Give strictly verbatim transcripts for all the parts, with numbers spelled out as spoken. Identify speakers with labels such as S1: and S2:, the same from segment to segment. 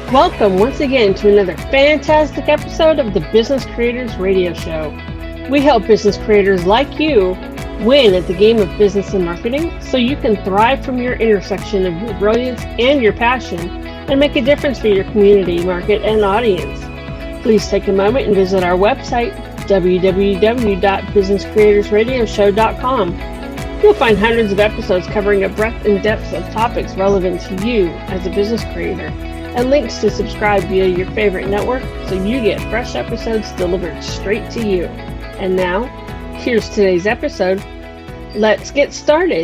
S1: Welcome once again to another fantastic episode of the Business Creators Radio Show. We help business creators like you win at the game of business and marketing so you can thrive from your intersection of your brilliance and your passion and make a difference for your community, market, and audience. Please take a moment and visit our website, w w w dot business creators radio show dot com. You'll find hundreds of episodes covering a breadth and depth of topics relevant to you as a business creator, and links to subscribe via your favorite network so you get fresh episodes delivered straight to you. And now, here's today's episode. Let's get started.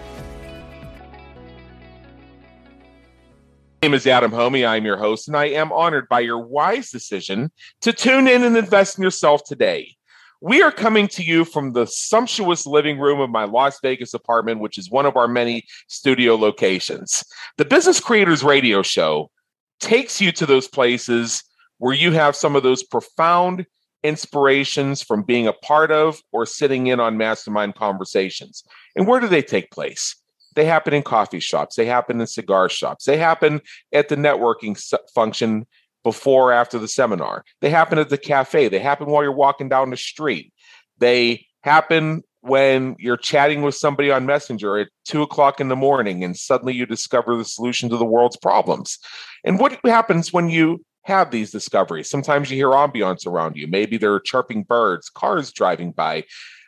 S2: My name is Adam Homey. I'm your host, and I am honored by your wise decision to tune in and invest in yourself today. We are coming to you from the sumptuous living room of my Las Vegas apartment, which is one of our many studio locations. The Business Creators Radio Show takes you to those places where you have some of those profound inspirations from being a part of or sitting in on mastermind conversations. And where do they take place? They happen in coffee shops. They happen in cigar shops. They happen at the networking function before or after the seminar. They happen at the cafe. They happen while you're walking down the street. They happen when you're chatting with somebody on Messenger at two o'clock in the morning and suddenly you discover the solution to the world's problems. And what happens when you have these discoveries? Sometimes you hear ambiance around you. Maybe there are chirping birds, cars driving by,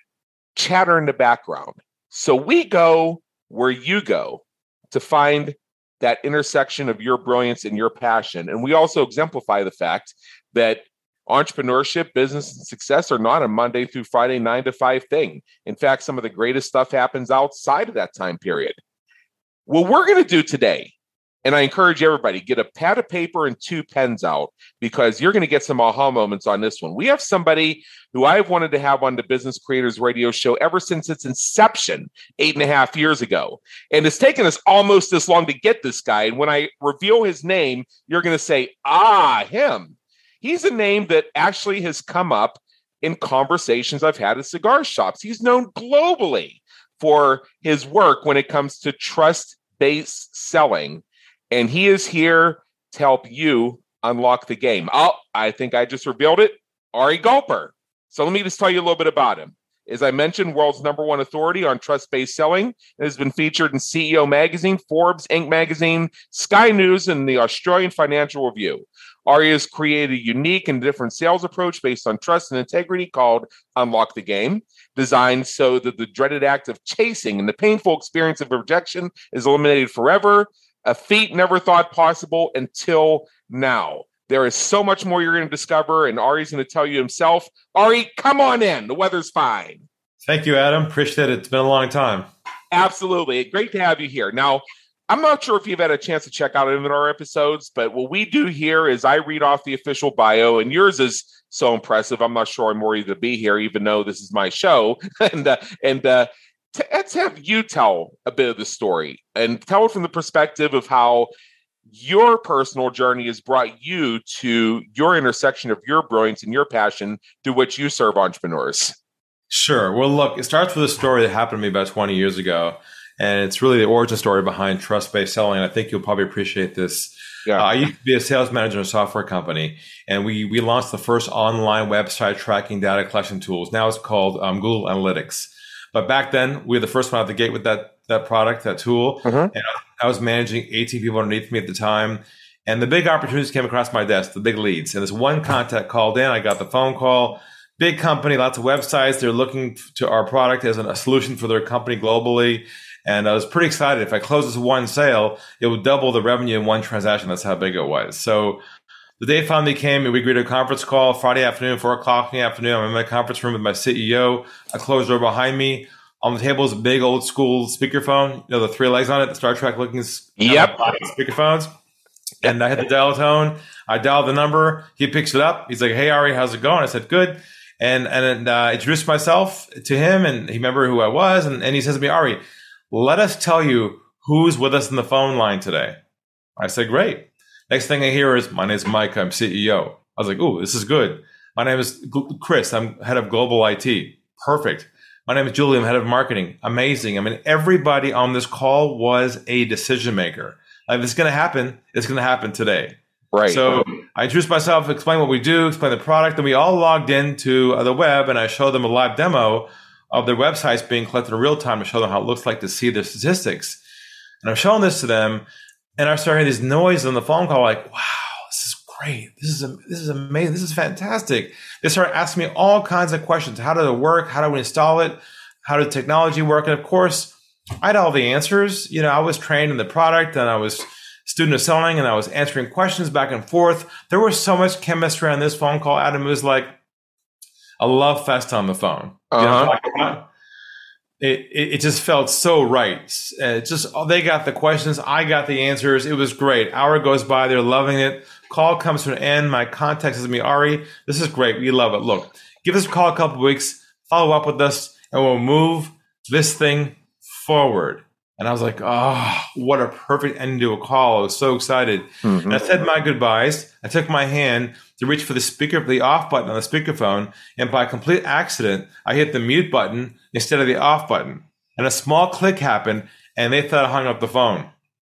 S2: chatter in the background. So we go where you go to find that intersection of your brilliance and your passion. And we also exemplify the fact that entrepreneurship, business, and success are not a Monday through Friday, nine to five thing. In fact, some of the greatest stuff happens outside of that time period. What we're going to do today, and I encourage everybody, get a pad of paper and two pens out because you're going to get some aha moments on this one. We have somebody who I've wanted to have on the Business Creators Radio Show ever since its inception eight and a half years ago. And it's taken us almost this long to get this guy. And when I reveal his name, you're going to say, ah, him. He's a name that actually has come up in conversations I've had at cigar shops. He's known globally for his work when it comes to trust-based selling. And he is here to help you unlock the game. Oh, I think I just revealed it. Ari Gulper. So let me just tell you a little bit about him. As I mentioned, world's number one authority on trust-based selling. It has been featured in C E O Magazine, Forbes, Inc Magazine, Sky News, and the Australian Financial Review. Ari has created a unique and different sales approach based on trust and integrity called Unlock the Game, designed so that the dreaded act of chasing and the painful experience of rejection is eliminated forever. A feat never thought possible until now. There is so much more you're going to discover, and Ari's going to tell you himself. Ari, come on in. The weather's fine.
S3: Thank you, Adam. Appreciate it. It's been a long time.
S2: Absolutely. Great to have you here. Now, I'm not sure if you've had a chance to check out any of our episodes, but what we do here is I read off the official bio, and yours is so impressive. I'm not sure I'm worthy to be here, even though this is my show. and uh, and uh, t- let's have you tell a bit of the story and tell it from the perspective of how your personal journey has brought you to your intersection of your brilliance and your passion through which you serve entrepreneurs.
S3: Sure. Well, look, it starts with a story that happened to me about twenty years ago. And it's really the origin story behind trust-based selling. I think you'll probably appreciate this. Yeah. Uh, I used to be a sales manager in a software company, and we we launched the first online website tracking data collection tools. Now it's called um, Google Analytics. But back then, we were the first one out the gate with that that product, that tool. Mm-hmm. And I was managing eighteen people underneath me at the time. And the big opportunities came across my desk, the big leads. And this one contact called in. I got the phone call. Big company, lots of websites. They're looking to our product as a solution for their company globally. And I was pretty excited. If I close this one sale, it would double the revenue in one transaction. That's how big it was. So the day finally came and we agreed to a conference call Friday afternoon, four o'clock in the afternoon. I'm in my conference room with my C E O. I closed the door behind me. On the table is a big old school speakerphone, you know, the three legs on it, the Star Trek looking
S2: yep.
S3: speakerphones. And I hit the dial tone. I dialed the number. He picks it up. He's like, "Hey, Ari, how's it going?" I said, "Good." And and uh, introduced myself to him, and he remembered who I was. And, and he says to me, "Ari, let us tell you who's with us in the phone line today." I said, "Great." Next thing I hear is, "My name is Mike. I'm C E O." I was like, "Ooh, this is good." "My name is Chris. I'm head of global I T." Perfect. "My name is Julie. I'm head of marketing." Amazing. I mean, everybody on this call was a decision maker. Like, if it's going to happen, it's going to happen today.
S2: Right.
S3: So I introduced myself, explained what we do, explained the product, and we all logged into the web, and I showed them a live demo of their websites being collected in real time to show them how it looks like to see their statistics. And I'm showing this to them, and I started hearing this noise on the phone call, like, wow, this is great. This is this is amazing. This is fantastic. They started asking me all kinds of questions. How did it work? How do we install it? How did technology work? And of course, I had all the answers. You know, I was trained in the product, and I was student of selling, and I was answering questions back and forth. There was so much chemistry on this phone call, Adam. It was like a love fest on the phone.
S2: Uh-huh.
S3: You know what I'm talking about? It, it, it just felt so right. Uh, just they got the questions, I got the answers. It was great. Hour goes by, they're loving it. Call comes to an end. My contact says to me, Ari, this is great. We love it. Look, give us a call a couple of weeks, follow up with us, and we'll move this thing forward. And I was like, oh, what a perfect ending to a call. I was so excited. Mm-hmm. And I said my goodbyes. I took my hand to reach for the speaker, the off button on the speakerphone. And by complete accident, I hit the mute button instead of the off button. And a small click happened, and they thought I hung up the phone.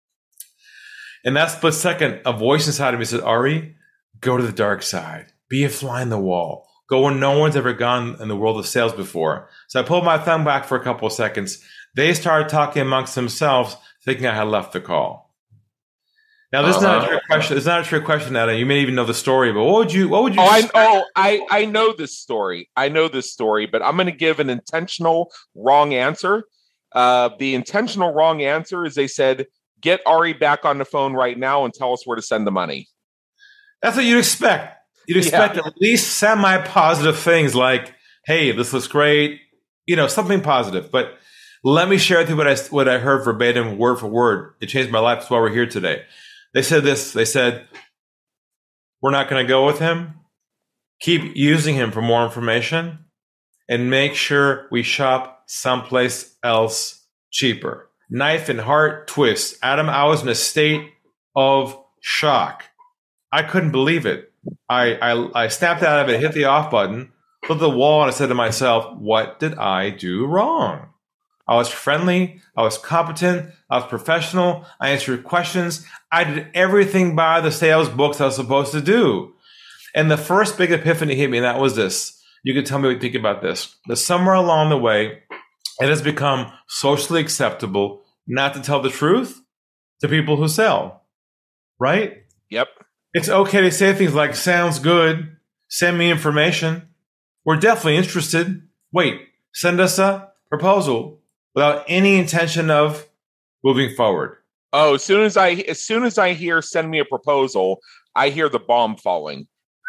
S3: In that split second, a voice inside of me said, Ari, go to the dark side. Be a fly in the wall. Go where no one's ever gone in the world of sales before. So I pulled my thumb back for a couple of seconds. They started talking amongst themselves, thinking I had left the call. Now, this uh-huh. is not a trick question. It's not a trick question, Adam. You may even know the story, but what would you? What would you?
S2: Oh, I, oh, I, I know this story. I know this story, but I'm going to give an intentional wrong answer. Uh, the intentional wrong answer is they said, "Get Ari back on the phone right now and tell us where to send the money."
S3: That's what you'd expect. You'd expect yeah. at least semi-positive things like, "Hey, this looks great," you know, something positive, but. Let me share with you what I, what I heard verbatim, word for word. It changed my life. That's why we're here today. They said this. They said, we're not going to go with him. Keep using him for more information. And make sure we shop someplace else cheaper. Knife and heart twist. Adam, I was in a state of shock. I couldn't believe it. I, I, I snapped out of it, hit the off button, looked at the wall, and I said to myself, what did I do wrong? I was friendly. I was competent. I was professional. I answered questions. I did everything by the sales books I was supposed to do. And the first big epiphany hit me, and that was this. You can tell me what you think about this. That somewhere along the way, it has become socially acceptable not to tell the truth to people who sell. Right?
S2: Yep.
S3: It's okay to say things like, sounds good. Send me information. We're definitely interested. Wait, send us a proposal. Without any intention of moving forward.
S2: Oh, as soon as I as soon as I hear send me a proposal, I hear the bomb falling.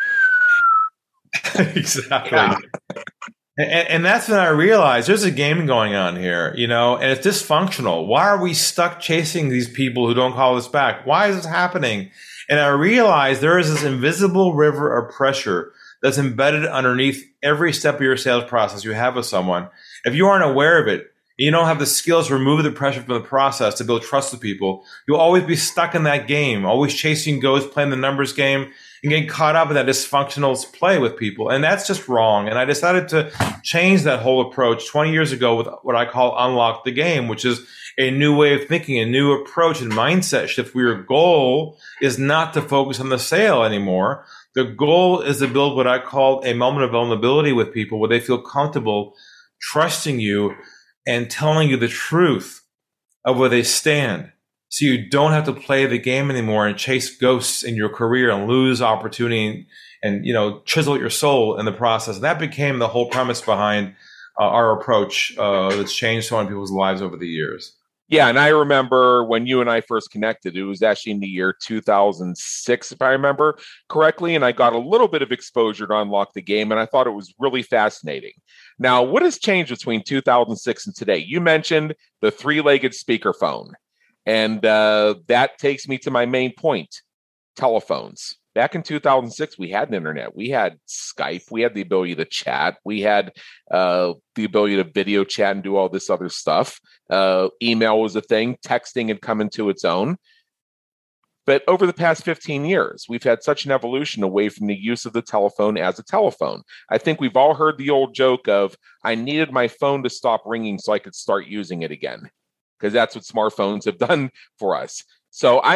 S3: Exactly. Yeah. And, and that's when I realized there's a game going on here, you know, and it's dysfunctional. Why are we stuck chasing these people who don't call us back? Why is this happening? And I realized there is this invisible river of pressure that's embedded underneath every step of your sales process you have with someone. If you aren't aware of it, you don't have the skills to remove the pressure from the process to build trust with people, you'll always be stuck in that game, always chasing ghosts, playing the numbers game, and getting caught up in that dysfunctional play with people. And that's just wrong. And I decided to change that whole approach twenty years ago with what I call Unlock the Game, which is a new way of thinking, a new approach and mindset shift where your goal is not to focus on the sale anymore. The goal is to build what I call a moment of vulnerability with people where they feel comfortable trusting you and telling you the truth of where they stand. So you don't have to play the game anymore and chase ghosts in your career and lose opportunity and, and you know, chisel your soul in the process. And that became the whole premise behind uh, our approach uh, that's changed so many people's lives over the years.
S2: Yeah, and I remember when you and I first connected, it was actually in the year two thousand six, if I remember correctly, and I got a little bit of exposure to Unlock the Game, and I thought it was really fascinating. Now, what has changed between two thousand six and today? You mentioned the three-legged speakerphone, and uh, that takes me to my main point, telephones. Back in two thousand six, we had an internet. We had Skype. We had the ability to chat. We had uh, the ability to video chat and do all this other stuff. Uh, email was a thing. Texting had come into its own. But over the past fifteen years, we've had such an evolution away from the use of the telephone as a telephone. I think we've all heard the old joke of, I needed my phone to stop ringing so I could start using it again, because that's what smartphones have done for us. So I have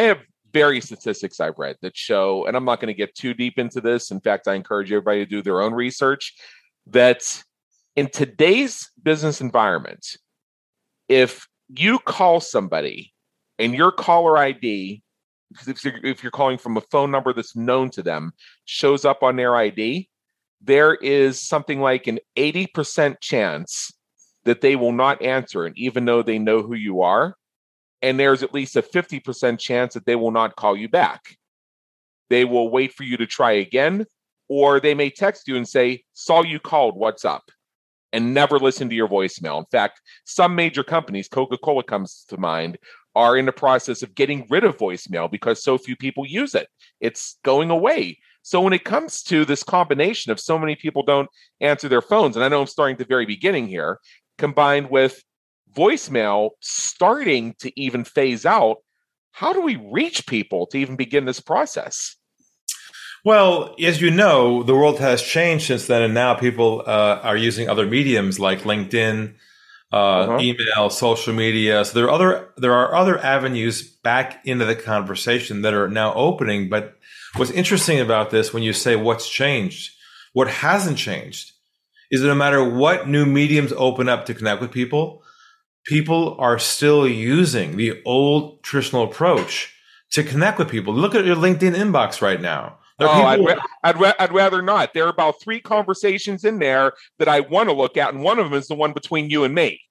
S2: various statistics I've read that show, and I'm not going to get too deep into this. In fact, I encourage everybody to do their own research, that in today's business environment, if you call somebody and your caller I D, if you're, if you're calling from a phone number that's known to them, shows up on their I D, there is something like an eighty percent chance that they will not answer it, even though they know who you are. And there's at least a fifty percent chance that they will not call you back. They will wait for you to try again, or they may text you and say, saw you called, what's up? And never listen to your voicemail. In fact, some major companies, Coca-Cola comes to mind, are in the process of getting rid of voicemail because so few people use it. It's going away. So when it comes to this combination of so many people don't answer their phones, and I know I'm starting at the very beginning here, combined with voicemail starting to even phase out, how do we reach people to even begin this process?
S3: Well, as you know, the world has changed since then, and now people uh, are using other mediums like LinkedIn, uh, uh-huh. email, social media. So there are other there are other avenues back into the conversation that are now opening. But what's interesting about this, when you say what's changed, what hasn't changed is that no matter what new mediums open up to connect with people, people are still using the old traditional approach to connect with people. Look at your LinkedIn inbox right now.
S2: Oh, I'd, ra- I'd, ra- I'd rather not. There are about three conversations in there that I want to look at, and one of them is the one between you and me.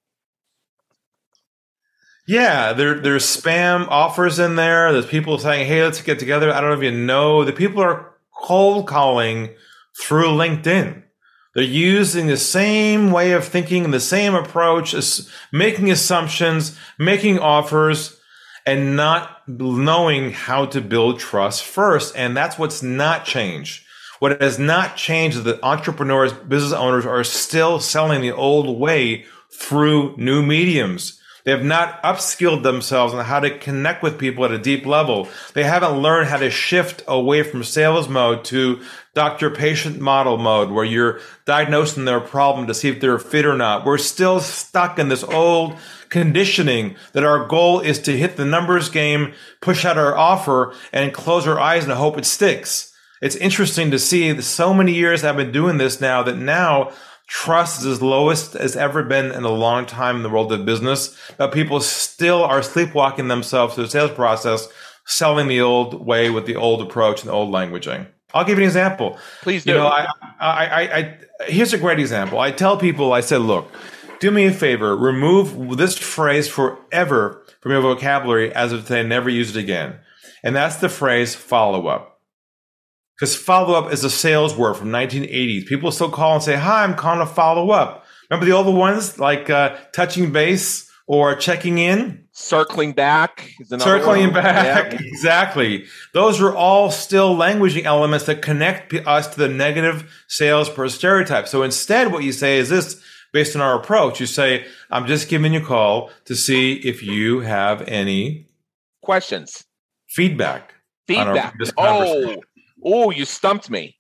S3: Yeah, there, there's spam offers in there. There's people saying, hey, let's get together. I don't know if you know. The people are cold calling through LinkedIn. They're using the same way of thinking, the same approach, as making assumptions, making offers, and not knowing how to build trust first. And that's what's not changed. What has not changed is that entrepreneurs, business owners are still selling the old way through new mediums. They have not upskilled themselves on how to connect with people at a deep level. They haven't learned how to shift away from sales mode to doctor-patient model mode, where you're diagnosing their problem to see if they're fit or not. We're still stuck in this old conditioning that our goal is to hit the numbers game, push out our offer, and close our eyes and hope it sticks. It's interesting to see that so many years I've been doing this now that now trust is as lowest as ever been in a long time in the world of business, but people still are sleepwalking themselves through the sales process, selling the old way with the old approach and the old languaging. I'll give you an example.
S2: Please do.
S3: You know, I, I, I, I, here's a great example. I tell people, I said, look, do me a favor, remove this phrase forever from your vocabulary as of today, never use it again. And that's the phrase follow up. Because follow-up is a sales word from nineteen eighties. People still call and say, hi, I'm calling to follow up. Remember the older ones like uh, touching base or checking in?
S2: Circling back. Is
S3: Circling
S2: one.
S3: back,
S2: Yeah.
S3: Exactly. Those are all still languaging elements that connect us to the negative sales per stereotype. So instead, what you say is this, based on our approach, you say, I'm just giving you a call to see if you have any
S2: questions,
S3: feedback.
S2: Feedback. Oh. Oh, you stumped me.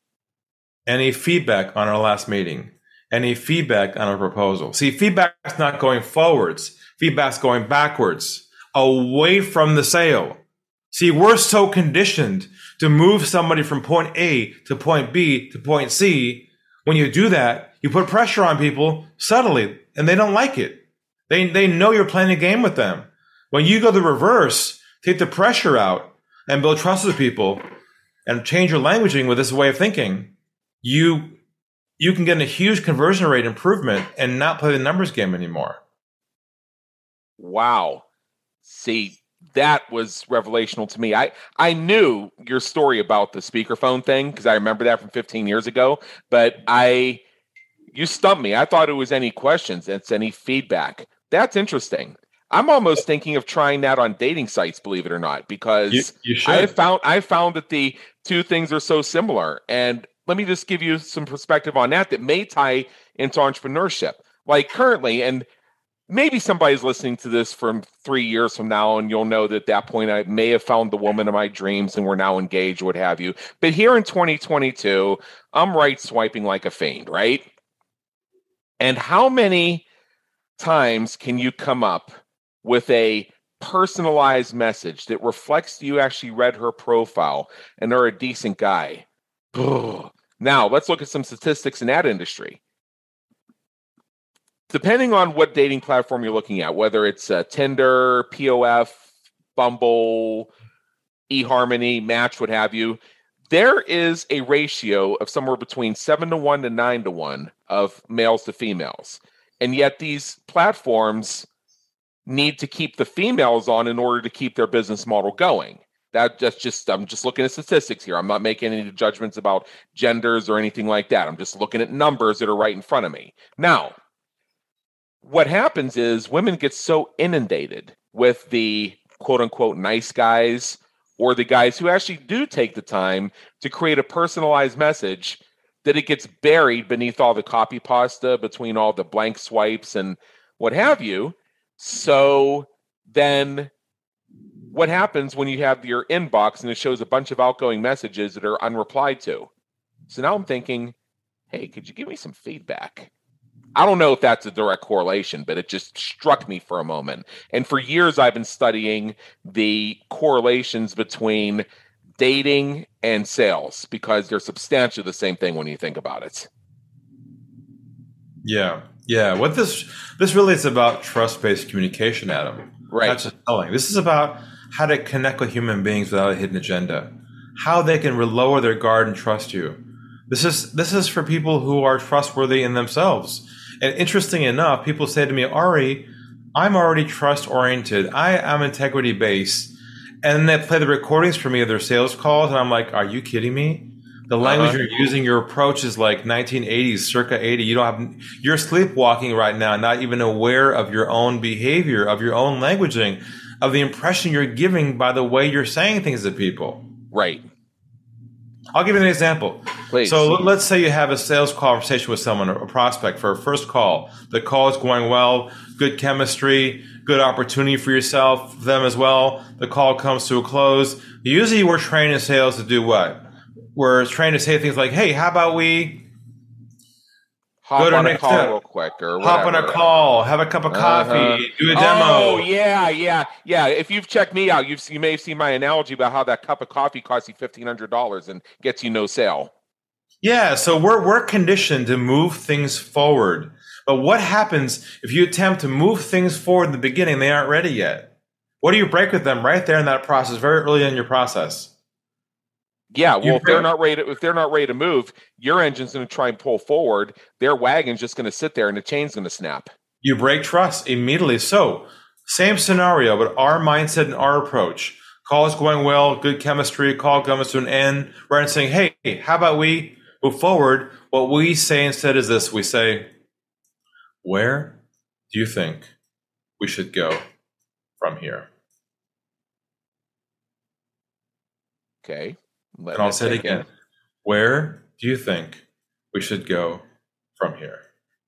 S3: Any feedback on our last meeting? Any feedback on our proposal? See, feedback's not going forwards. Feedback's going backwards, away from the sale. See, we're so conditioned to move somebody from point A to point B to point C. When you do that, you put pressure on people subtly, and they don't like it. They, they know you're playing a game with them. When you go the reverse, take the pressure out and build trust with people, and change your languaging with this way of thinking, you you can get a huge conversion rate improvement and not play the numbers game anymore.
S2: Wow. See, that was revelational to me. I, I knew your story about the speakerphone thing because I remember that from fifteen years ago, but I you stumped me. I thought it was any questions. It's any feedback. That's interesting. I'm almost thinking of trying that on dating sites, believe it or not, because
S3: you, you
S2: I found I found that the two things are so similar. And let me just give you some perspective on that that may tie into entrepreneurship. Like currently, and maybe somebody's listening to this from three years from now, and you'll know that at that point I may have found the woman of my dreams and we're now engaged, what have you. But here in twenty twenty-two, I'm right swiping like a fiend, right? And how many times can you come up with a personalized message that reflects you actually read her profile and are a decent guy. Now, let's look at some statistics in that industry. Depending on what dating platform you're looking at, whether it's uh, Tinder, P O F, Bumble, eHarmony, Match, what have you, there is a ratio of somewhere between seven to one to nine to one of males to females. And yet these platforms need to keep the females on in order to keep their business model going. That that's just, I'm just looking at statistics here. I'm not making any judgments about genders or anything like that. I'm just looking at numbers that are right in front of me. Now, what happens is women get so inundated with the quote unquote nice guys or the guys who actually do take the time to create a personalized message that it gets buried beneath all the copy pasta, between all the blank swipes and what have you. So then what happens when you have your inbox and it shows a bunch of outgoing messages that are unreplied to? So now I'm thinking, hey, could you give me some feedback? I don't know if that's a direct correlation, but it just struck me for a moment. And for years, I've been studying the correlations between dating and sales because they're substantially the same thing when you think about it.
S3: Yeah. Yeah. What this this really is about trust-based communication, Adam.
S2: Right.
S3: Not just selling. This is about how to connect with human beings without a hidden agenda, how they can lower their guard and trust you. This is this is for people who are trustworthy in themselves. And interesting enough, people say to me, Ari, I'm already trust-oriented. I am integrity-based. And they play the recordings for me of their sales calls, and I'm like, are you kidding me? The language uh-huh. you're using, your approach is like nineteen eighties, circa eighty. You don't have, you're sleepwalking right now, not even aware of your own behavior, of your own languaging, of the impression you're giving by the way you're saying things to people.
S2: Right.
S3: I'll give you an example.
S2: Please.
S3: So let's say you have a sales conversation with someone, a prospect for a first call. The call is going well, good chemistry, good opportunity for yourself, them as well. The call comes to a close. Usually we're trained in sales to do what? We're trained to say things like, hey, how about we
S2: hop
S3: go to
S2: on a
S3: next
S2: call
S3: step.
S2: real quick or
S3: Hop
S2: whatever.
S3: on a call, have a cup of coffee,
S2: uh-huh.
S3: do a demo.
S2: Oh, yeah, yeah, yeah. If you've checked me out, you've you may have seen my analogy about how that cup of coffee costs you fifteen hundred dollars and gets you no sale.
S3: Yeah, so we're we're conditioned to move things forward. But what happens if you attempt to move things forward in the beginning, they aren't ready yet? What do you break with them right there in that process, very early in your process?
S2: Yeah, well, if they're not ready to, if they're not ready to move, your engine's going to try and pull forward. Their wagon's just going to sit there, and the chain's going to snap.
S3: You break trust immediately. So, same scenario, but our mindset and our approach. Call is going well, good chemistry. Call comes to an end. Rather than saying, "Hey, how about we move forward?" What we say instead is this: we say, "Where do you think we should go from here?"
S2: Okay. Let
S3: and I'll say it again. It. Where do you think we should go from here?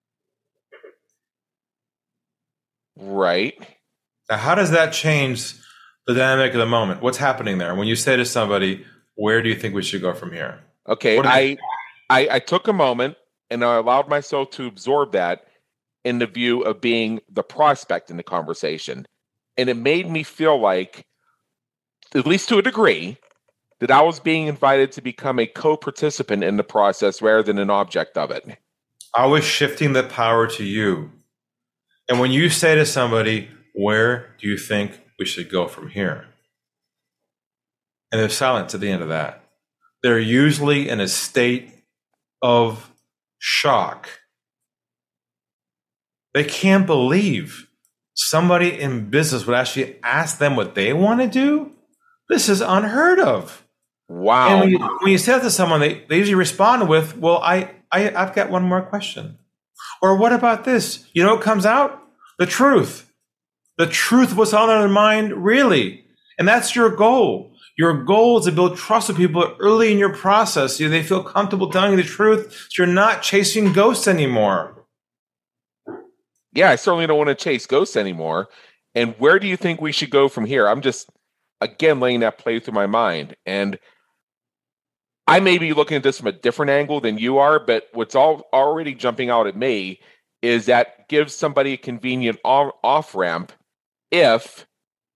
S2: Right.
S3: Now, how does that change the dynamic of the moment? What's happening there? When you say to somebody, where do you think we should go from here?
S2: Okay. I, I, I took a moment and I allowed myself to absorb that in the view of being the prospect in the conversation. And it made me feel like, at least to a degree, that I was being invited to become a co-participant in the process rather than an object of it.
S3: I was shifting the power to you. And when you say to somebody, where do you think we should go from here? And there's silence at the end of that. They're usually in a state of shock. They can't believe somebody in business would actually ask them what they want to do. This is unheard of.
S2: Wow.
S3: And when you, when you say that to someone, they, they usually respond with, well, I, I, I've got one more question. Or what about this? You know what comes out? The truth. The truth was on their mind, really. And that's your goal. Your goal is to build trust with people early in your process so they feel comfortable telling you the truth so you're not chasing ghosts anymore.
S2: Yeah, I certainly don't want to chase ghosts anymore. And where do you think we should go from here? I'm just, again, letting that play through my mind. And I may be looking at this from a different angle than you are, but what's all already jumping out at me is that gives somebody a convenient off-ramp if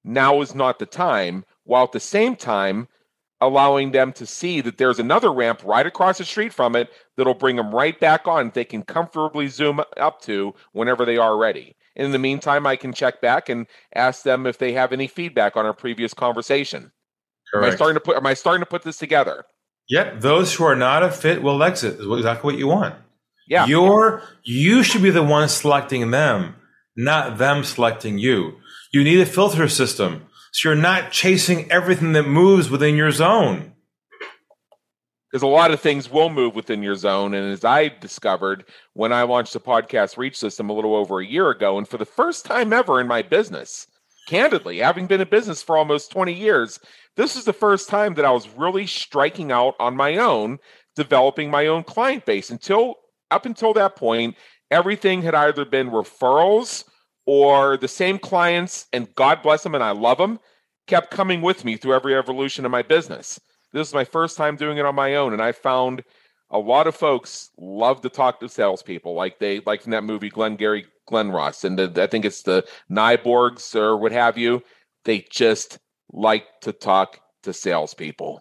S2: now is not the time, while at the same time allowing them to see that there's another ramp right across the street from it that'll bring them right back on. They can comfortably zoom up to whenever they are ready. In the meantime, I can check back and ask them if they have any feedback on our previous conversation. Correct. Am I starting to put, am I starting to put this together?
S3: Yep. Those who are not a fit will exit is exactly what you want.
S2: Yeah.
S3: You're, you should be the one selecting them, not them selecting you. You need a filter system so you're not chasing everything that moves within your zone.
S2: Because a lot of things will move within your zone. And as I discovered when I launched the podcast reach system a little over a year ago, and for the first time ever in my business, candidly, having been in business for almost twenty years, this is the first time that I was really striking out on my own, developing my own client base. Until up until that point, everything had either been referrals or the same clients, and God bless them, and I love them, kept coming with me through every evolution of my business. This is my first time doing it on my own, and I found a lot of folks love to talk to salespeople, like they like from that movie Glengarry Glen Ross, and the, I think it's the Nyborgs or what have you. They just like to talk to salespeople.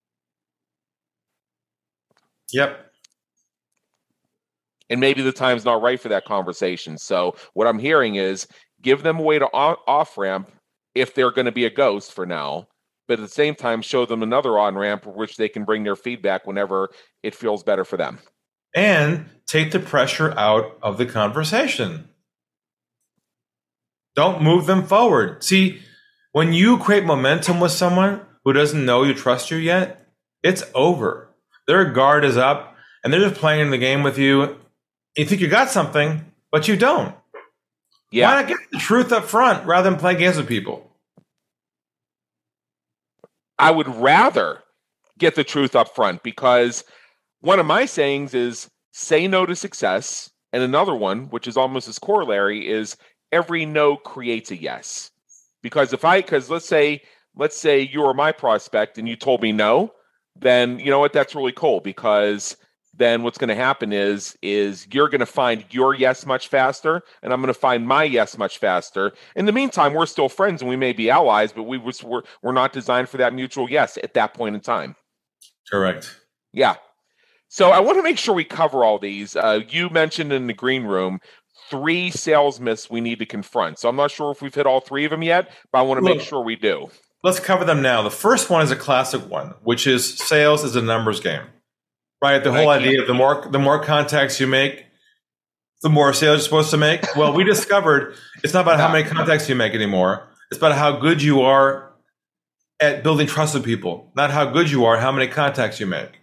S3: Yep.
S2: And maybe the time's not right for that conversation. So what I'm hearing is give them a way to off ramp if they're going to be a ghost for now. But at the same time, show them another on-ramp which they can bring their feedback whenever it feels better for them.
S3: And take the pressure out of the conversation. Don't move them forward. See, when you create momentum with someone who doesn't know you, trust you yet, it's over. Their guard is up, and they're just playing the game with you. You think you got something, but you don't. Yeah. Why not get the truth up front rather than play games with people?
S2: I would rather get the truth up front, because one of my sayings is say no to success. And another one, which is almost as corollary, is every no creates a yes. Because if I, because let's say, let's say you were my prospect and you told me no, then you know what, that's really cool, because then what's going to happen is, is you're going to find your yes much faster, and I'm going to find my yes much faster. In the meantime, we're still friends and we may be allies, but we was, we're, we're not designed for that mutual yes at that point in time.
S3: Correct.
S2: Yeah. So I want to make sure we cover all these. Uh, you mentioned in the green room three sales myths we need to confront. So I'm not sure if we've hit all three of them yet, but I want to Look, make sure we do.
S3: Let's cover them now. The first one is a classic one, which is sales is a numbers game. Right, the whole idea of the more the more contacts you make, the more sales you're supposed to make. Well, we discovered it's not about how many contacts you make anymore. It's about how good you are at building trust with people, not how good you are, how many contacts you make.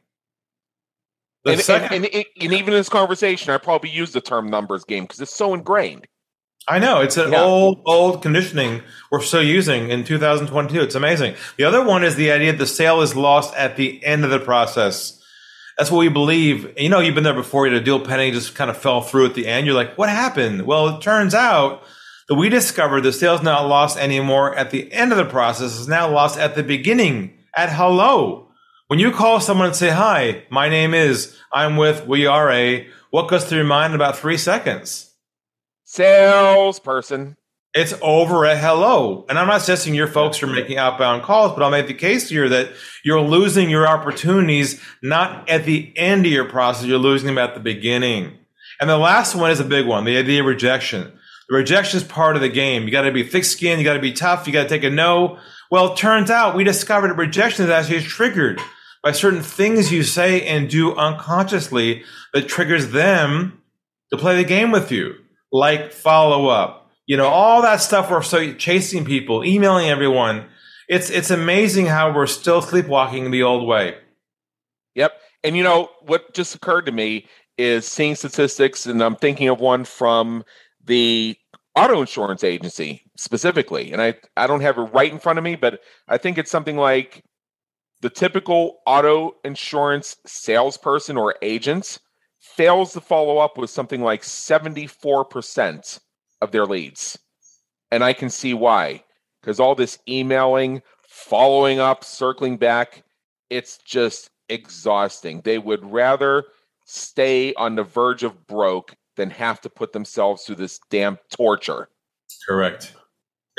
S2: And, second, and, and, and even in this conversation, I probably use the term numbers game because it's so ingrained.
S3: I know. It's an yeah. old, old conditioning we're still using in two thousand twenty-two. It's amazing. The other one is the idea that the sale is lost at the end of the process. That's what we believe. You know, you've been there before. You had a deal pending, just kind of fell through at the end. You're like, what happened? Well, it turns out that we discovered the sale's not lost anymore at the end of the process. It's now lost at the beginning, at hello. When you call someone and say, hi, my name is, I'm with, we are a, what goes through your mind in about three seconds?
S2: Salesperson.
S3: It's over at hello. And I'm not suggesting your folks are making outbound calls, but I'll make the case here that you're losing your opportunities not at the end of your process. You're losing them at the beginning. And the last one is a big one, the idea of rejection. The rejection is part of the game. You got to be thick-skinned. You got to be tough. You got to take a no. Well, it turns out we discovered that rejection is actually triggered by certain things you say and do unconsciously that triggers them to play the game with you, like follow up. You know, all that stuff. We're so chasing people, emailing everyone. It's it's amazing how we're still sleepwalking the old way.
S2: Yep. And, you know, what just occurred to me is seeing statistics, and I'm thinking of one from the auto insurance agency specifically. And I, I don't have it right in front of me, but I think it's something like the typical auto insurance salesperson or agent fails to follow up with something like seventy-four percent of their leads. And I can see why, because all this emailing, following up, circling back, it's just exhausting. They would rather stay on the verge of broke than have to put themselves through this damn torture.
S3: Correct.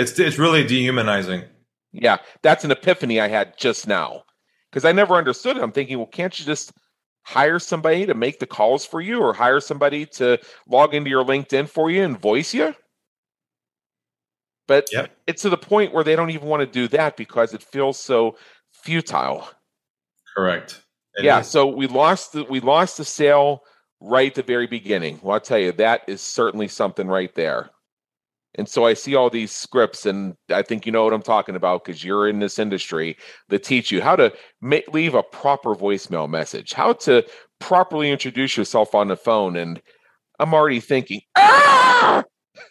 S3: It's it's really dehumanizing.
S2: Yeah, that's an epiphany I had just now because I never understood it. I'm thinking, well, can't you just hire somebody to make the calls for you or hire somebody to log into your LinkedIn for you and voice you? But yep. It's to the point where they don't even want to do that because it feels so futile.
S3: Correct. It
S2: yeah,
S3: is.
S2: so we lost the, we lost the sale right at the very beginning. Well, I'll tell you, that is certainly something right there. And so I see all these scripts, and I think you know what I'm talking about because you're in this industry that teach you how to ma- leave a proper voicemail message, how to properly introduce yourself on the phone. And I'm already thinking, ah!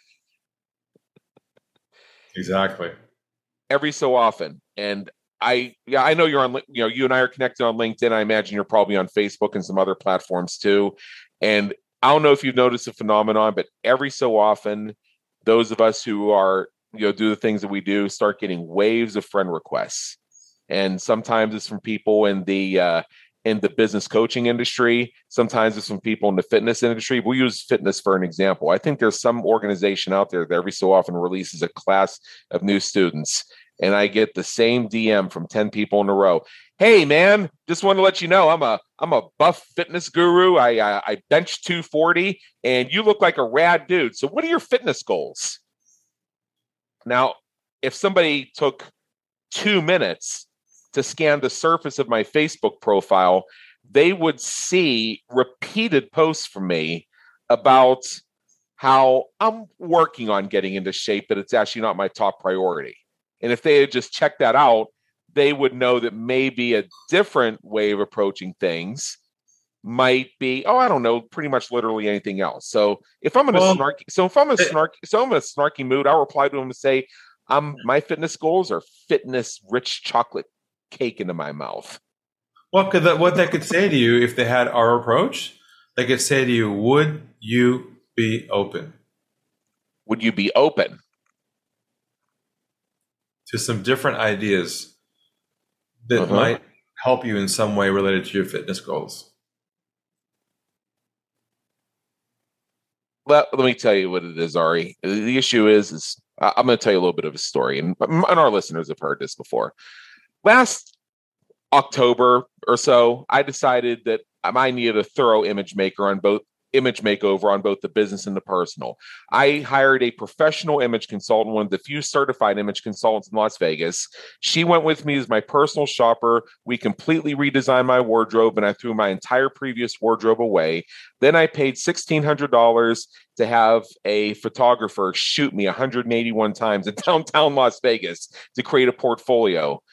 S3: Exactly.
S2: Every so often. And I, yeah, I know you're on, you know, you and I are connected on LinkedIn. I imagine you're probably on Facebook and some other platforms too. And I don't know if you've noticed a phenomenon, but every so often, those of us who are, you know, do the things that we do start getting waves of friend requests. And sometimes it's from people in the, uh, in the business coaching industry. Sometimes it's from people in the fitness industry. We'll use fitness for an example. I think there's some organization out there that every so often releases a class of new students. And I get the same D M from ten people in a row. Hey, man, just want to let you know I'm a I'm a buff fitness guru. I I, I bench two forty, and you look like a rad dude. So what are your fitness goals? Now, if somebody took two minutes to scan the surface of my Facebook profile, they would see repeated posts from me about how I'm working on getting into shape, but it's actually not my top priority. And if they had just checked that out, they would know that maybe a different way of approaching things might be, oh, I don't know, pretty much literally anything else. So if I'm in well, a snarky, so if I'm a snarky, so I'm in a snarky mood, I'll reply to them and say, "I'm my fitness goals are fitness rich chocolate cake into my mouth."
S3: Well, could that, what they could say to you if they had our approach, they could say to you, "Would you be open?
S2: Would you be open
S3: to some different ideas that uh-huh. might help you in some way related to your fitness goals?"
S2: Well, let me tell you what it is, Ari. The issue is, is I'm going to tell you a little bit of a story, and, and our listeners have heard this before. Last October or so, I decided that I needed a thorough image maker on both image makeover on both the business and the personal. I hired a professional image consultant, one of the few certified image consultants in Las Vegas. She went with me as my personal shopper. We completely redesigned my wardrobe, and I threw my entire previous wardrobe away. Then I paid sixteen hundred dollars to have a photographer shoot me one hundred eighty-one times in downtown Las Vegas to create a portfolio.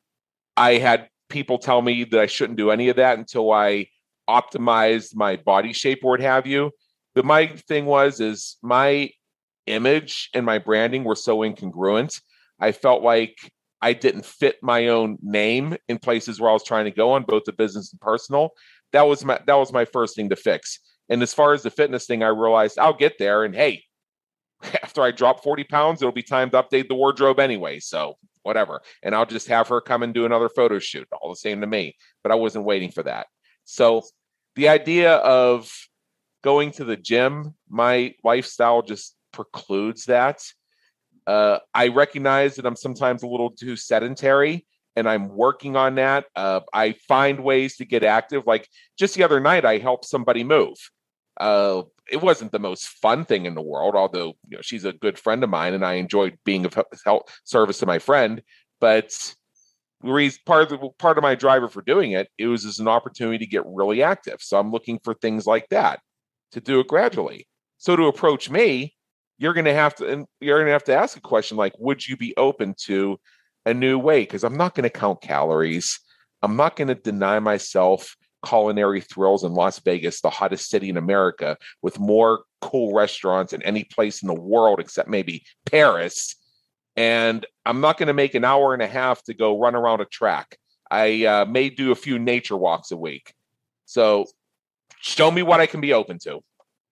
S2: I had people tell me that I shouldn't do any of that until I optimized my body shape or what have you. But my thing was, is my image and my branding were so incongruent. I felt like I didn't fit my own name in places where I was trying to go on both the business and personal. That was my, that was my first thing to fix. And as far as the fitness thing, I realized I'll get there. And hey, after I drop forty pounds, it'll be time to update the wardrobe anyway. So whatever. And I'll just have her come and do another photo shoot, all the same to me. But I wasn't waiting for that. So the idea of going to the gym, my lifestyle just precludes that. Uh, I recognize that I'm sometimes a little too sedentary, and I'm working on that. Uh, I find ways to get active. Like just the other night, I helped somebody move. Uh, it wasn't the most fun thing in the world, although you know, she's a good friend of mine, and I enjoyed being of help service to my friend. But part of the, part of my driver for doing it, it was as an opportunity to get really active. So I'm looking for things like that to do it gradually. So to approach me, you're going to have to, and you're going to have to ask a question like, would you be open to a new way? Because I'm not going to count calories. I'm not going to deny myself culinary thrills in Las Vegas, the hottest city in America, with more cool restaurants than any place in the world except maybe Paris. And I'm not going to make an hour and a half to go run around a track. I uh, may do a few nature walks a week. So show me what I can be open to.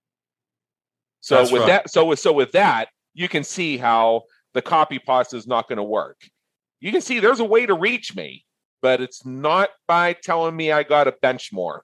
S2: So That's with right. that, so with, so with that, you can see how the copy pasta is not going to work. You can see there's a way to reach me, but it's not by telling me I got to bench more.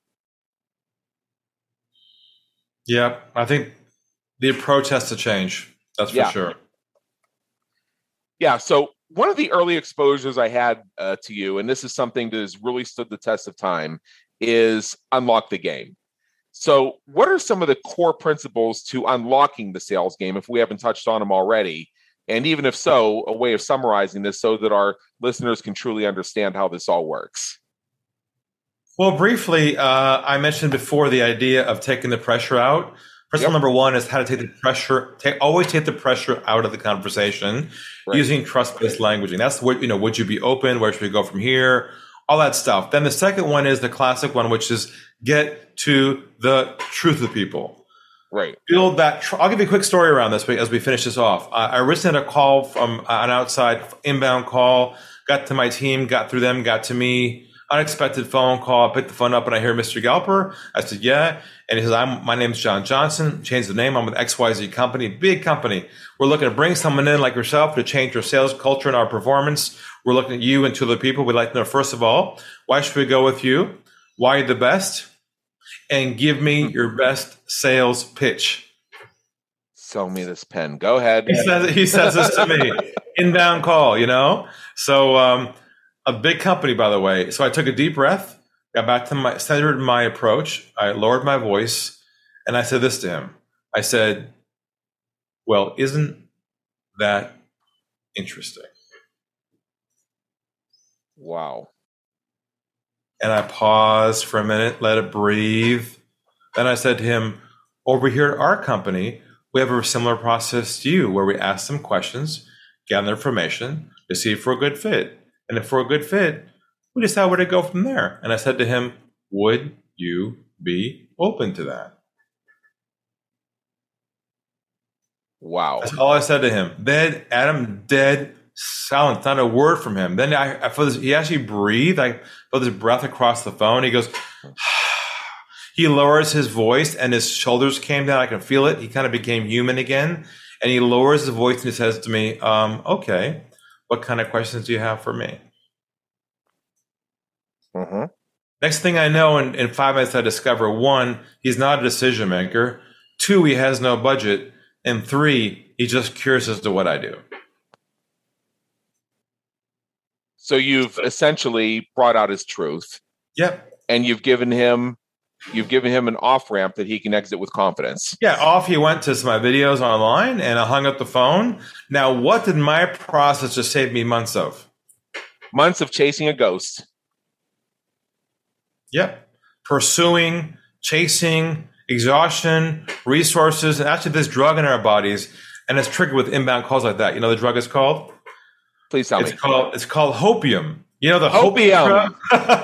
S3: Yeah, I think the approach has to change. That's for yeah. sure.
S2: Yeah. So one of the early exposures I had uh, to you, and this is something that has really stood the test of time, is unlock the game. So what are some of the core principles to unlocking the sales game, if we haven't touched on them already? And even if so, a way of summarizing this so that our listeners can truly understand how this all works.
S3: Well, briefly, uh, I mentioned before the idea of taking the pressure out. Principle yep. number one is how to take the pressure, take, always take the pressure out of the conversation right. using trust-based languaging. That's what, you know, would you be open? Where should we go from here? All that stuff. Then the second one is the classic one, which is get to the truth of people.
S2: Right.
S3: Build that. Tr- I'll give you a quick story around this as we finish this off. Uh, I recently had a call from an outside inbound call, got to my team, got through them, got to me. Unexpected phone call. I picked the phone up and I hear Mister Galper. I said, yeah. And he says, I'm, my name's John Johnson. Changed the name. I'm with X Y Z company, big company. We're looking to bring someone in like yourself to change our sales culture and our performance. We're looking at you and two other people. We'd like to know, first of all, why should we go with you? Why are you the best? And give me your best sales pitch.
S2: Sell me this pen. Go ahead.
S3: He says, he says this to me. Inbound call, you know? So, um, a big company, by the way. So I took a deep breath, got back to my, centered my approach. I lowered my voice and I said this to him. I said, well, isn't that interesting?
S2: Wow.
S3: And I paused for a minute, let it breathe. Then I said to him, over here at our company, we have a similar process to you where we ask them questions, gather information to see if we're a good fit. And if we're a good fit, we decide where to go from there. And I said to him, would you be open to that?
S2: Wow.
S3: That's all I said to him. Then Adam, dead silent, not a word from him. Then I, I felt this, he actually breathed. I felt his breath across the phone. He goes, he lowers his voice and his shoulders came down. I can feel it. He kind of became human again. And he lowers his voice and he says to me, um, okay. What kind of questions do you have for me?
S2: Mm-hmm.
S3: Next thing I know, in, in five minutes, I discover, one, he's not a decision maker. Two, he has no budget. And three, he's just curious as to what I do.
S2: So you've essentially brought out his truth.
S3: Yep.
S2: And you've given him You've given him an off-ramp that he can exit with confidence.
S3: Yeah, off he went to my videos online, and I hung up the phone. Now, what did my process just save me months of?
S2: Months of chasing a ghost.
S3: Yep. Pursuing, chasing, exhaustion, resources, and actually this drug in our bodies, and it's triggered with inbound calls like that. You know the drug is called?
S2: Please tell
S3: it's
S2: me.
S3: Called, it's called hopium. You know the
S2: hopium.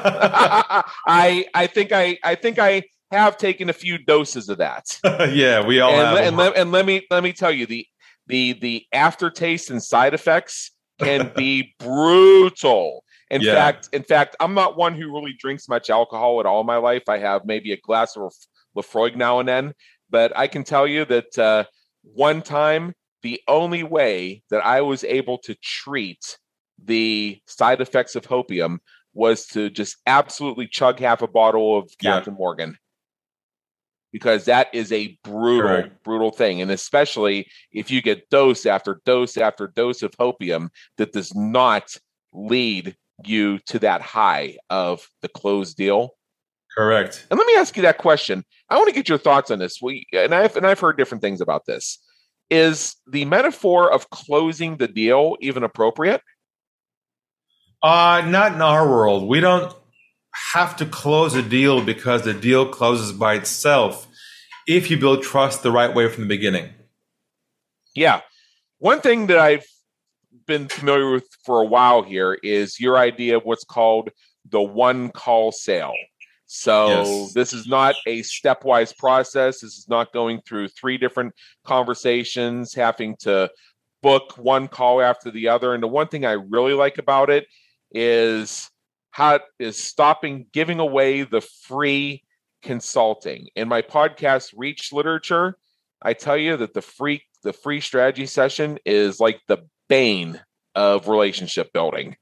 S2: I I think I I think I have taken a few doses of that.
S3: Yeah, we all
S2: and,
S3: have.
S2: And let, and let me let me tell you the the the aftertaste and side effects can be brutal. In yeah. fact, in fact, I'm not one who really drinks much alcohol at all in my life. I have maybe a glass of Lafroig now and then, but I can tell you that uh, one time the only way that I was able to treat the side effects of hopium was to just absolutely chug half a bottle of Captain yeah. Morgan, because that is a brutal, Correct. brutal thing. And especially if you get dose after dose after dose of hopium that does not lead you to that high of the closed deal.
S3: Correct.
S2: And let me ask you that question. I want to get your thoughts on this. We and I've and I've heard different things about this. Is the metaphor of closing the deal even appropriate?
S3: Uh, not in our world. We don't have to close a deal because the deal closes by itself if you build trust the right way from the beginning.
S2: Yeah. One thing that I've been familiar with for a while here is your idea of what's called the one call sale. So yes. This is not a stepwise process. This is not going through three different conversations, having to book one call after the other. And the one thing I really like about it is how it is stopping giving away the free consulting. In my podcast, Reach Literature, I tell you that the free the free strategy session is like the bane of relationship building.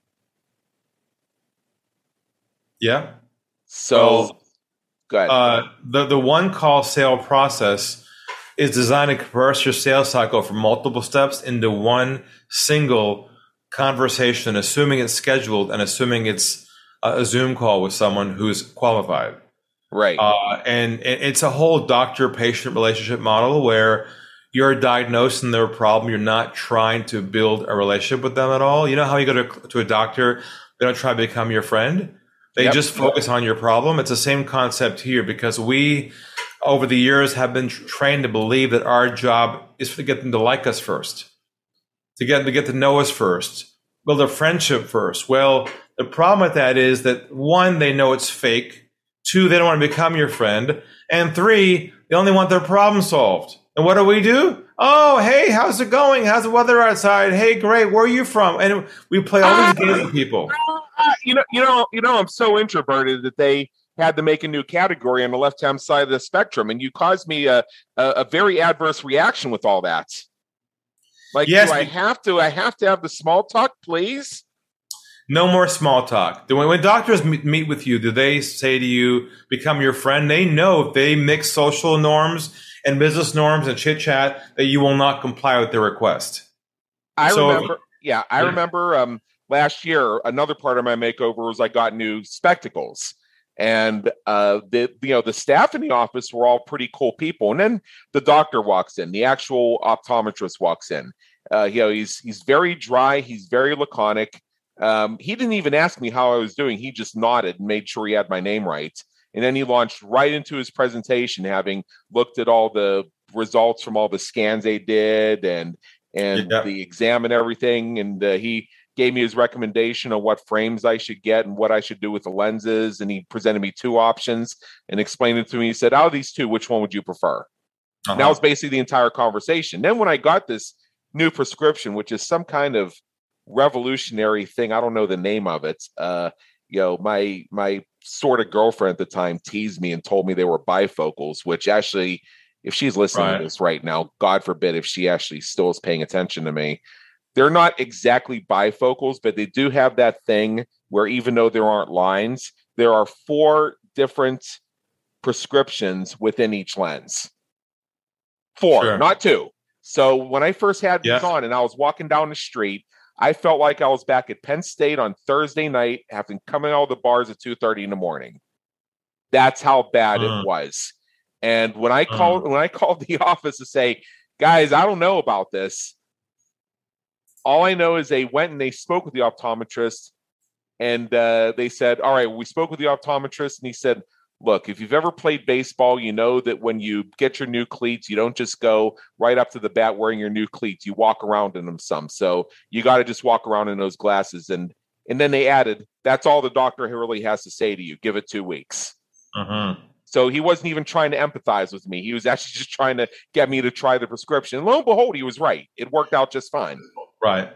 S3: Yeah.
S2: So,
S3: well,
S2: go ahead.
S3: Uh, the the one call sale process is designed to compress your sales cycle from multiple steps into one single conversation, assuming it's scheduled and assuming it's a Zoom call with someone who's qualified.
S2: Right.
S3: Uh, and, and it's a whole doctor-patient relationship model where you're diagnosing their problem. You're not trying to build a relationship with them at all. You know how you go to, to a doctor, they don't try to become your friend. They yep. just focus on your problem. It's the same concept here, because we, over the years, have been tra- trained to believe that our job is to get them to like us first, to get to get to know us first, build a friendship first. Well, the problem with that is that, one, they know it's fake. Two, they don't want to become your friend. And three, they only want their problem solved. And what do we do? Oh, hey, how's it going? How's the weather outside? Hey, great. Where are you from? And we play all these games with people.
S2: Uh, you know, you know, you know. I'm so introverted that they had to make a new category on the left-hand side of the spectrum, and you caused me a a, a very adverse reaction with all that. Like, yes, do I have to? I have to have the small talk, please.
S3: No more small talk. When, when doctors meet with you, do they say to you, become your friend? They know if they mix social norms and business norms and chit chat that you will not comply with their request.
S2: I
S3: so,
S2: remember, yeah, I yeah. remember um, last year, another part of my makeover was I got new spectacles, and uh, the you know the staff in the office were all pretty cool people, and then the doctor walks in, the actual optometrist walks in. Uh, you know, he's he's very dry, he's very laconic. Um, he didn't even ask me how I was doing. He just nodded and made sure he had my name right. And then he launched right into his presentation, having looked at all the results from all the scans they did and and yeah. the exam and everything. And uh, he gave me his recommendation on what frames I should get and what I should do with the lenses. And he presented me two options and explained it to me. He said, out of these two, which one would you prefer? Uh-huh. And that was basically the entire conversation. Then when I got this new prescription, which is some kind of revolutionary thing, I don't know the name of it. Uh, you know, my my sort of girlfriend at the time teased me and told me they were bifocals, which actually, if she's listening right. to this right now, God forbid if she actually still is paying attention to me. They're not exactly bifocals, but they do have that thing where even though there aren't lines, there are four different prescriptions within each lens. Four, sure. not two. So when I first had these yeah. on and I was walking down the street, I felt like I was back at Penn State on Thursday night, having coming out of the bars at two thirty in the morning. That's how bad uh, it was. And when I called, uh, when I called the office to say, guys, I don't know about this. All I know is they went and they spoke with the optometrist, and uh, they said, all right, we spoke with the optometrist, and he said, look, if you've ever played baseball, you know that when you get your new cleats, you don't just go right up to the bat wearing your new cleats. You walk around in them some. So you got to just walk around in those glasses. And and then they added, that's all the doctor really has to say to you. Give it two weeks.
S3: Uh-huh.
S2: So he wasn't even trying to empathize with me. He was actually just trying to get me to try the prescription. And lo and behold, he was right. It worked out just fine.
S3: Right.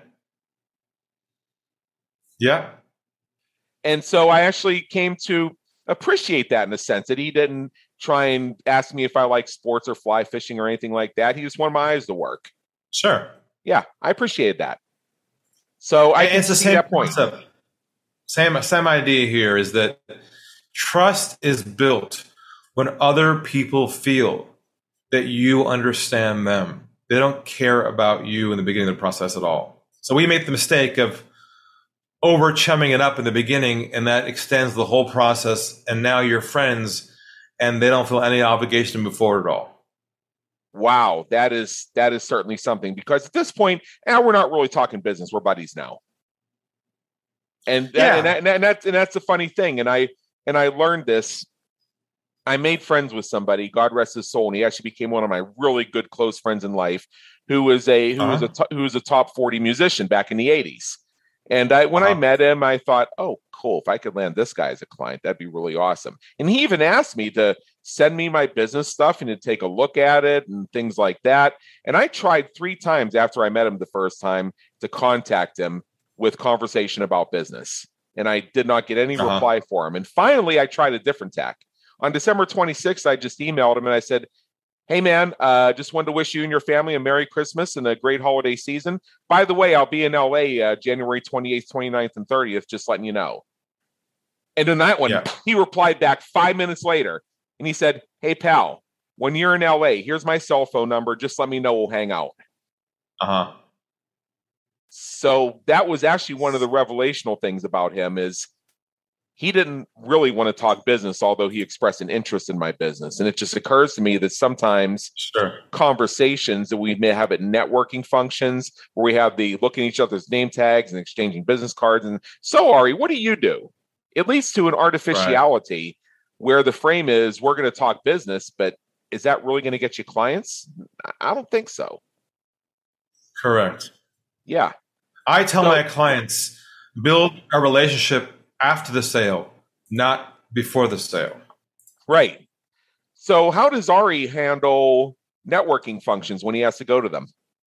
S3: Yeah.
S2: And so I actually came to appreciate that in a sense that he didn't try and ask me if I like sports or fly fishing or anything like that. He just wanted my eyes to work.
S3: Sure.
S2: Yeah, I appreciated that. So I
S3: it's the
S2: see
S3: same
S2: that point.
S3: Concept. Same same idea here is that trust is built when other people feel that you understand them. They don't care about you in the beginning of the process at all. So we make the mistake of over chumming it up in the beginning, and that extends the whole process. And now you're friends, and they don't feel any obligation to move forward at all.
S2: Wow, that is that is certainly something, because at this point, now we're not really talking business; we're buddies now. And that, yeah. and, that, and, that, and that's and that's a funny thing. And I and I learned this. I made friends with somebody, God rest his soul, and he actually became one of my really good close friends in life, who was a who uh-huh. was a to, who was a top forty musician back in the eighties. And I, when uh-huh. I met him, I thought, oh, cool. If I could land this guy as a client, that'd be really awesome. And he even asked me to send me my business stuff and to take a look at it and things like that. And I tried three times after I met him the first time to contact him with conversation about business. And I did not get any uh-huh. reply for him. And finally, I tried a different tack. On December twenty-sixth, I just emailed him and I said, hey, man, uh, just wanted to wish you and your family a Merry Christmas and a great holiday season. By the way, I'll be in L A uh, January twenty-eighth, twenty-ninth, and thirtieth, just letting you know. And then that one, yeah. he replied back five minutes later, and he said, hey, pal, when you're in L A, here's my cell phone number. Just let me know. We'll hang out.
S3: Uh-huh.
S2: So that was actually one of the revelational things about him is he didn't really want to talk business, although he expressed an interest in my business. And it just occurs to me that sometimes
S3: sure.
S2: conversations that we may have at networking functions where we have the looking at each other's name tags and exchanging business cards. And so, Ari, what do you do? It leads to an artificiality right. where the frame is, we're going to talk business, but is that really going to get you clients? I don't think so.
S3: Correct.
S2: Yeah.
S3: I tell
S2: so,
S3: my clients, build a relationship after the sale, not before the sale.
S2: Right. So how does Ari handle networking functions when he has to go to them?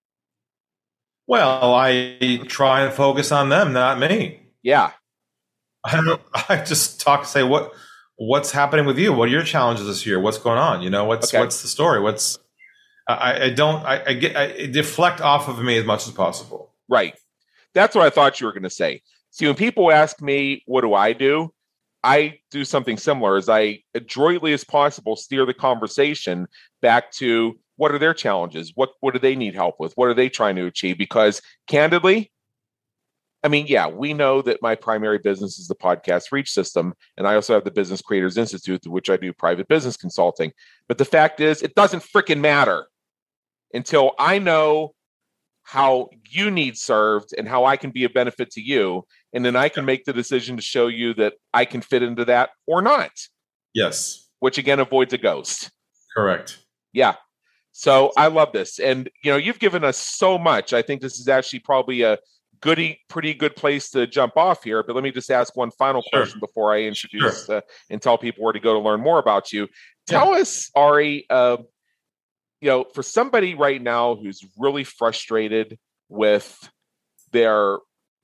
S3: Well, I try and focus on them, not me.
S2: Yeah.
S3: I don't, I just talk, say, what, what's happening with you? What are your challenges this year? What's going on? You know, what's, okay. what's the story? What's, I, I don't, I, I get, I deflect off of me as much as possible.
S2: Right. That's what I thought you were going to say. See, when people ask me, what do I do? I do something similar as I adroitly as possible steer the conversation back to what are their challenges? What, what do they need help with? What are they trying to achieve? Because candidly, I mean, yeah, we know that my primary business is the Podcast Reach System. And I also have the Business Creators Institute, through which I do private business consulting. But the fact is, it doesn't freaking matter until I know how you need served and how I can be a benefit to you. And then I can make the decision to show you that I can fit into that or not.
S3: Yes.
S2: Which again, avoids a ghost.
S3: Correct.
S2: Yeah. So I love this. And, you know, you've given us so much. I think this is actually probably a goody, pretty good place to jump off here. But let me just ask one final sure. question before I introduce sure. uh, and tell people where to go to learn more about you. Tell yeah. us, Ari, uh, you know, for somebody right now who's really frustrated with their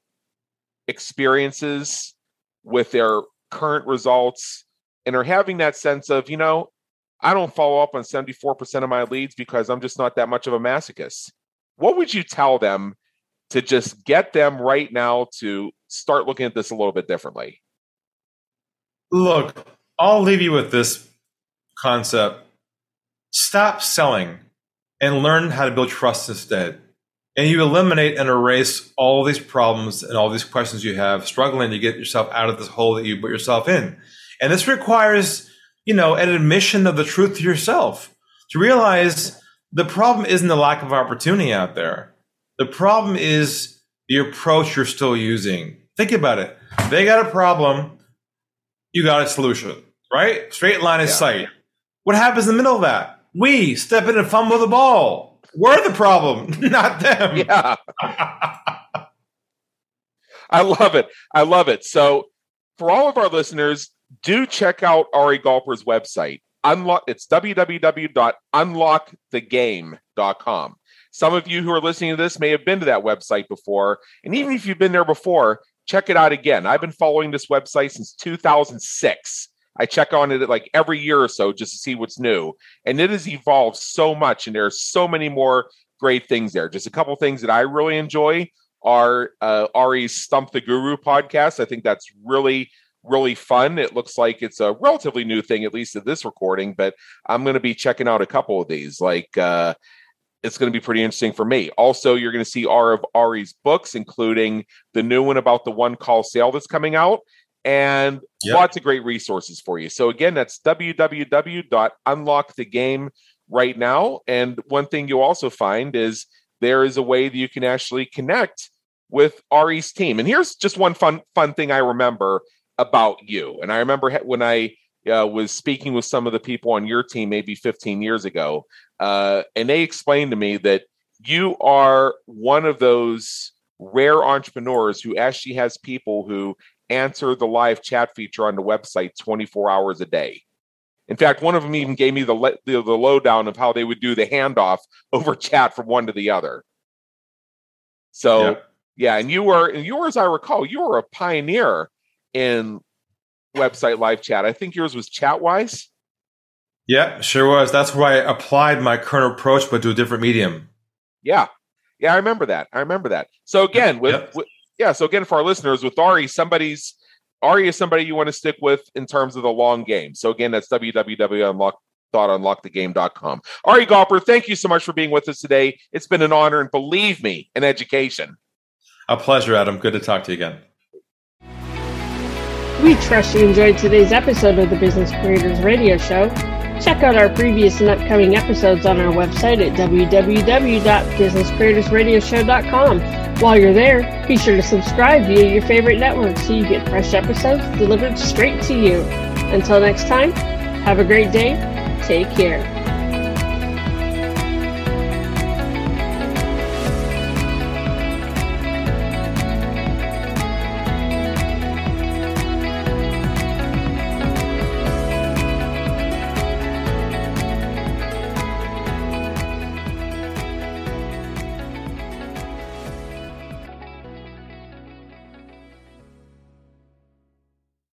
S2: experiences, with their current results, and are having that sense of, you know, I don't follow up on seventy-four percent of my leads because I'm just not that much of a masochist. What would you tell them to just get them right now to start looking at this a little bit differently?
S3: Look, I'll leave you with this concept. Stop selling and learn how to build trust instead. And you eliminate and erase all these problems and all these questions you have, struggling to get yourself out of this hole that you put yourself in. And this requires, you know, an admission of the truth to yourself, to realize the problem isn't the lack of opportunity out there. The problem is the approach you're still using. Think about it. They got a problem. You got a solution, right? Straight line of yeah. sight. What happens in the middle of that? We step in and fumble the ball. We're the problem, not them.
S2: Yeah. I love it. I love it. So for all of our listeners, do check out Ari Galper's website. Unlock. It's w w w dot unlock the game dot com. Some of you who are listening to this may have been to that website before. And even if you've been there before, check it out again. I've been following this website since two thousand six. I check on it like every year or so just to see what's new. And it has evolved so much. And there's so many more great things there. Just a couple things that I really enjoy are uh, Ari's Stump the Guru podcast. I think that's really, really fun. It looks like it's a relatively new thing, at least at this recording. But I'm going to be checking out a couple of these. Like, uh, it's going to be pretty interesting for me. Also, you're going to see all of Ari's books, including the new one about the one call sale that's coming out. And yep. lots of great resources for you. So again, that's w w w dot unlock the game right now. And one thing you'll also find is there is a way that you can actually connect with Ari's team. And here's just one fun, fun thing I remember about you. And I remember when I uh, was speaking with some of the people on your team, maybe fifteen years ago, uh, and they explained to me that you are one of those rare entrepreneurs who actually has people who answer the live chat feature on the website twenty-four hours a day. In fact, one of them even gave me the, the, the lowdown of how they would do the handoff over chat from one to the other. So, yeah, yeah and you were, and you were, as I recall, you were a pioneer in website live chat. I think yours was Chatwise.
S3: Yeah, sure was. That's where I applied my current approach, but to a different medium.
S2: Yeah. Yeah, I remember that. I remember that. So again, with, yep. with Yeah, so again, for our listeners, with Ari, somebody's Ari is somebody you want to stick with in terms of the long game. So again, that's w w w dot unlock unlock the game dot com. Ari Galper, thank you so much for being with us today. It's been an honor, and believe me, an education.
S3: A pleasure, Adam. Good to talk to you again.
S1: We trust you enjoyed today's episode of the Business Creators Radio Show. Check out our previous and upcoming episodes on our website at w w w dot business creators radio show dot com. While you're there, be sure to subscribe via your favorite network so you get fresh episodes delivered straight to you. Until next time, have a great day. Take care.